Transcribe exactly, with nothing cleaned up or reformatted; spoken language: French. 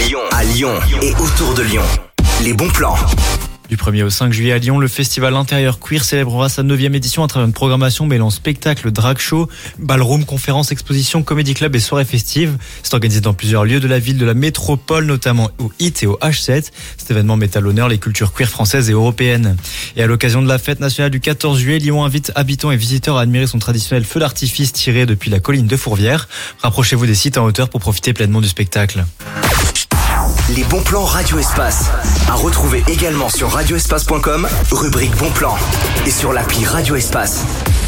Lyon, à Lyon et autour de Lyon. Les bons plans. Du premier au cinq juillet à Lyon, le festival intérieur queer célébrera sa neuvième édition à travers une programmation mêlant spectacles, drag show, ballroom, conférences, expositions, comédie club et soirées festives. C'est organisé dans plusieurs lieux de la ville de la métropole, notamment au H I T et au H sept. Cet événement met à l'honneur les cultures queer françaises et européennes. Et à l'occasion de la fête nationale du quatorze juillet, Lyon invite habitants et visiteurs à admirer son traditionnel feu d'artifice tiré depuis la colline de Fourvière. Rapprochez-vous des sites en hauteur pour profiter pleinement du spectacle. Les bons plans Radio Espace. À retrouver également sur radio espace point com, rubrique bons plans. Et sur l'appli Radio Espace.